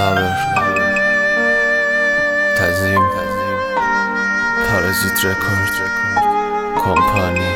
sabır, tazim, parazit rekord, kompani.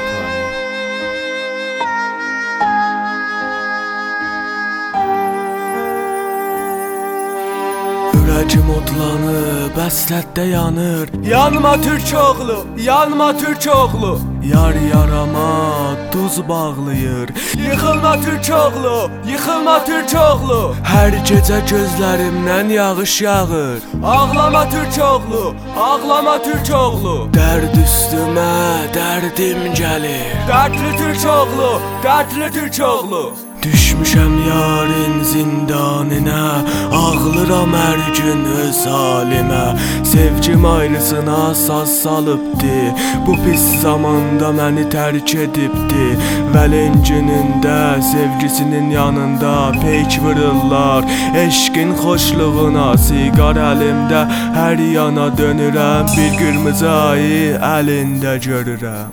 Ürəcim odlanıb, həsrətdə yanır. Yanma Türkoğlu, yanma Türkoğlu. Yar yarama duz bağlayır. Yıxılma Türkoğlu, yıxılma Türkoğlu. Hər gecə gözlərimdən yağış yağır. Ağlama Türkoğlu, ağlama Türkoğlu. Dərd üstümə, dərdim gəlir. Dərdli Türkoğlu, dərdli Türkoğlu. Düşmüşəm yarın zindanına, ağlıram hər gün öz halimə. Sevgim aynısına saz salıbdı, bu pis zamanda məni tərk edibdi. Vəlencinində, sevgisinin yanında peyk vırırlar. Eşqin xoşluğuna, siqar əlimdə hər yana dönürəm. Bir qırmızı ayı əlində görürəm.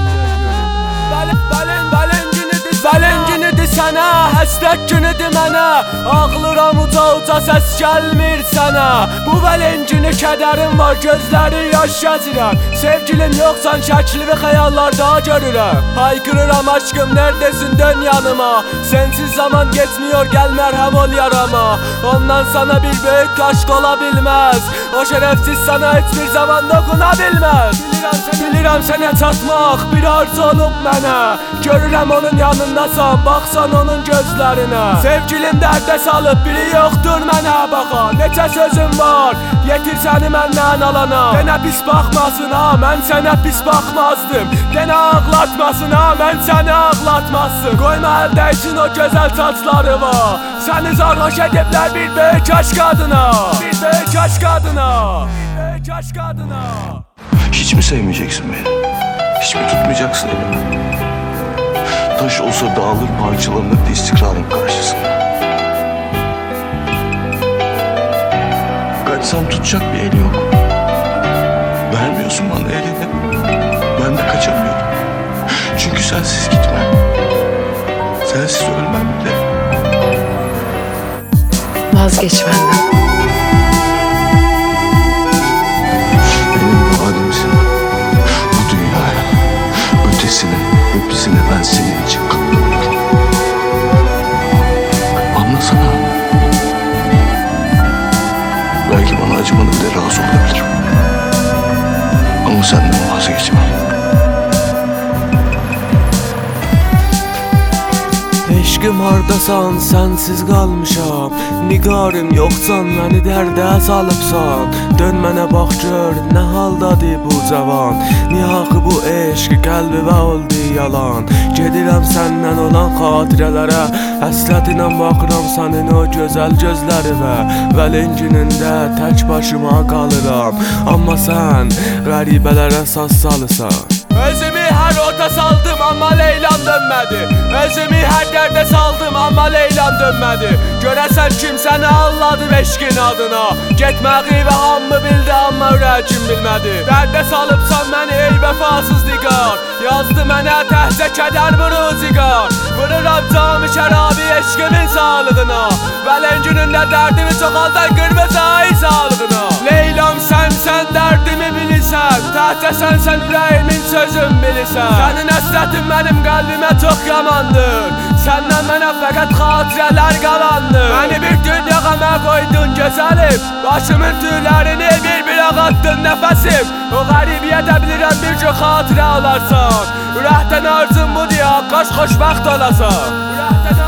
Vəlencinidir sənə, həsrət günüdür mənə. Ağlıram uca səs gəlmir sənə. Bu vələncini kədərim var, gözləri yaş gəzirəm. Sevgilim yoxsan şəkli xəyallarda görürəm. Haykırıram aşkım neredesin dön yanıma. Sensiz zaman geçmiyor gel merhem ol yarama. Ondan sana bir büyük aşk olabilmez. O şerefsiz sana hiçbir zaman dokunabilmez. Bilirəm sənə çatmaq bir arzu olub mənə. Görürəm onun yanındasan, baxsan onun gözlərinə. Sevgilim dərdə salıb, biri yoxdur mənə baxa. Neçə sözüm var, yetir səni məndən alana. Denə pis baxmasın ha, mən sənə pis baxmazdım. Denə ağlatmasın ha, mən səni ağlatmazdım. Qoyma əldəysin o gözəl saçları var. Səni zarhoş ediblər bir böyük aşk adına. Bir böyük aşk adına. Bir böyük aşk adına. Hiç mi sevmeyeceksin beni? Hiç mi tutmayacaksın elimi? Taş olsa dağılır parçalanır istikrarın karşısında. Kaçsam tutacak bir el yok. Vermiyorsun bana elini. Ben de kaçamıyorum. Çünkü sensiz gitmem. Sensiz ölmem bile. Vazgeç benden. Hepsini ben senin için katlanıyorum. Anlasana. Belki bana acımana bile razı olabilirim. Ama senden vazgeçmem. Eşqim hardasan, sənsiz qalmışam. Nigarım yoxsan, məni dərdə salıbsan. Dön mənə bax gör, nə haldadır bu cavan. Niyə axı bu eşq qəlbimə oldu yalan. Gedirəm səndən olan xatirələrə. Həsrətinə baxıram sənin o gözəl gözlərimə. Vəlencinində tək başıma qalıram. Amma sən qəribələrə saz salırsan. Özümü hər ota saldım amma Leylan dönmədi. Özümü hər dərdə saldım amma Leylan dönmədi. Görəsən kim səni alladı eşqin adına. Getməyi və hamı bildi amma ürəkim bilmədi. Dərdə salıbsan məni ey vəfasız diqar. Yazdı mənə təhcə kədər buruziqar. Vururam camı şərabi eşqimin sağlığına. Vələncünündə dərdimi çoxaldan qırmızı ay sağlığına. Leylam sən dərdimi bilirsən. Təhcə sən ürəyimin sözüm bilirsən. Sənin həsrətin mənim qəlbimə çox yamandır. Səndən mənə fəqət xatirələr qalandır. Məni bir dünya qəmə qoydun gözəlim. Başımın tüylərini bir ağatdın nəfəsim. O qəribiyyətə bilirəm bir çox xatirə alarsan. Ürəkdən arzum budur ya, qaş xoşbəxt olasan.